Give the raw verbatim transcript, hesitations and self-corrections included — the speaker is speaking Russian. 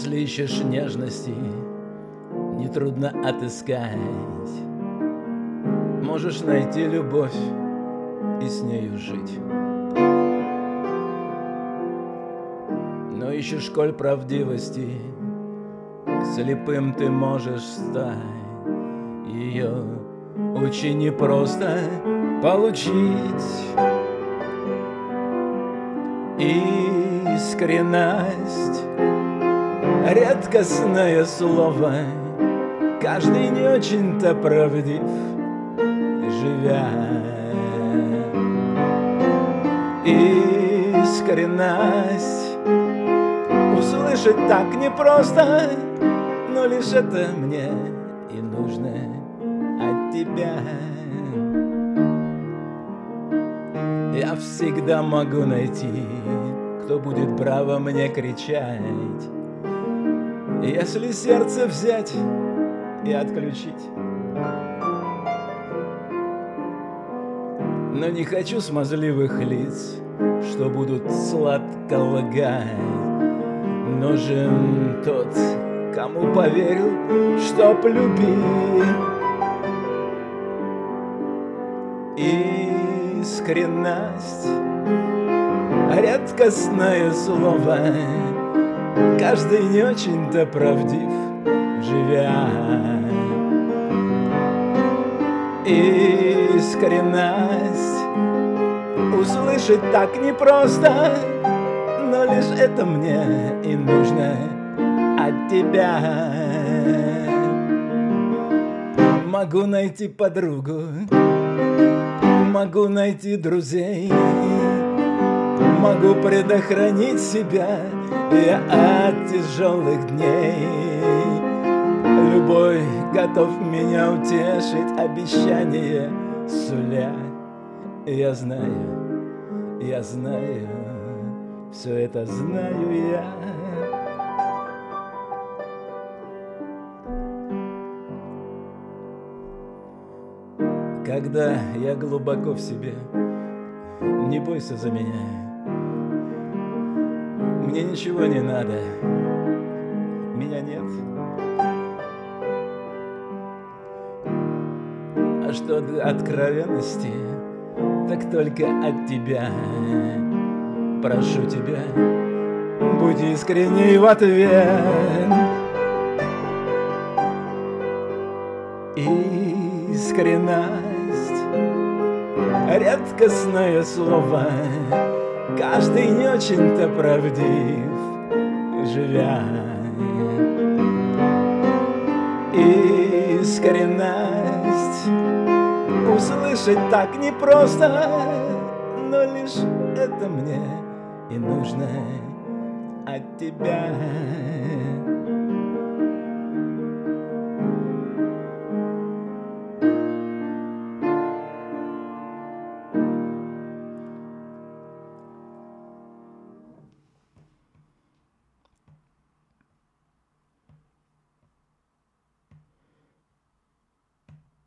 Если ищешь нежности, нетрудно отыскать. Можешь найти любовь и с нею жить. Но ищешь, коль правдивости, слепым ты можешь стать. Ее очень непросто получить. Искренность — редкостное слово, каждый не очень-то правдив, живя. Искренность услышать так непросто, но лишь это мне и нужно от тебя. Я всегда могу найти, кто будет браво мне кричать, если сердце взять и отключить. Но не хочу смазливых лиц, что будут сладко лгать. Нужен тот, кому поверил, чтоб любил. Искренность — редкостное слово, каждый не очень-то правдив, живя. Искренность услышать так непросто, но лишь это мне и нужно от тебя. Могу найти подругу, могу найти друзей, могу предохранить себя я от тяжелых дней. Любой готов меня утешить, обещание суля. Я знаю, я знаю, все это знаю я. Когда я глубоко в себе, не бойся за меня. Мне ничего не надо, меня нет. А что до откровенности, так только от тебя. Прошу тебя, будь искренней в ответ. Искренность — редкостное слово, каждый не очень-то правдив, живя. Искренность услышать так непросто, но лишь это мне и нужно от тебя.